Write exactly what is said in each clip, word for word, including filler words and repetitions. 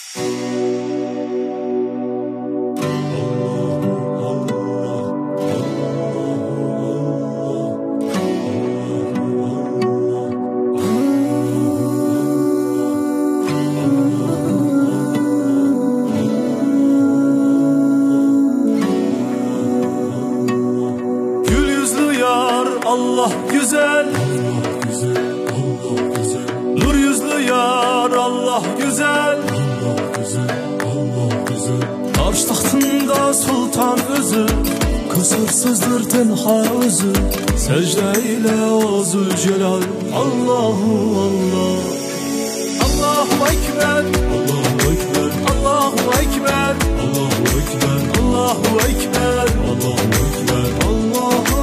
Allah güzel, Allah güzel, Allah güzel. Nur yüzlü yar Allah güzel, Allah güzel, Allah güzel. Arş tahtında sultan özü, kusursuzdur tenha özü. Secde ile o Zülcelal Allahu Allah. Allahu Ekber, Allahu Ekber, Allahu Ekber, Allahu Ekber, Allahu Ekber, Allahu Ekber, Allahu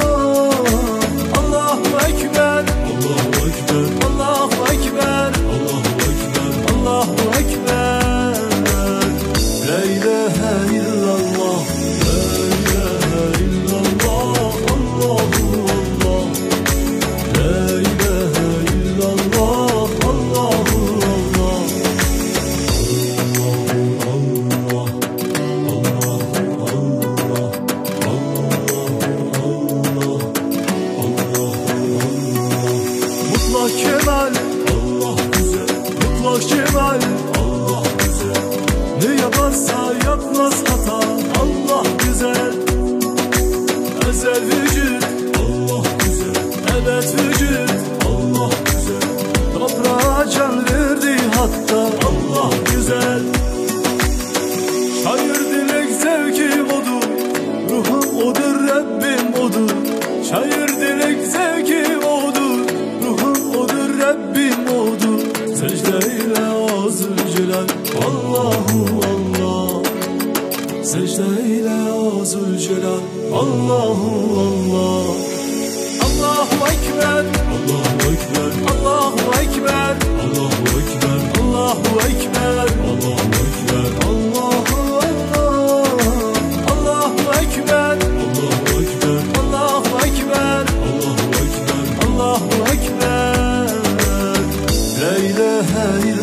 Allahu Ekber, Allahu Ekber, Allahu Ekber, Allahu Ekber, Allahu Ekber. La ilahe illallah, La ilahe illallah, Allahu Allah. La ilahe illallah, Allahu Allah. Mutlak kemal, Allah güzel, mutlak cemal, Allah güzel, ne yaparsa yapmaz hata. Allah güzel, ezel vücut, Allah güzel, ebed vücut. Allah güzel, Toprağa can verdi hatta. Allah güzel, şair dilek zevkim odur, ruhum odur, Rabbim odur. Şair dilek zevkim odur, ruhum odur, Rabbim odur. Secde ile o Zülcelal Allahu Allah. Secde ile o Zülcelal Allahu Allah. Allahu Ekber, Allahu Ekber, Allahu Ekber, Allahu Ekber, Allahu Ekber, Allahu Ekber, Allahu Allah. Allahu Ekber, Allahu Ekber, Allahu Ekber, Allahu Ekber, Allahu Ekber. La ilahe illallah.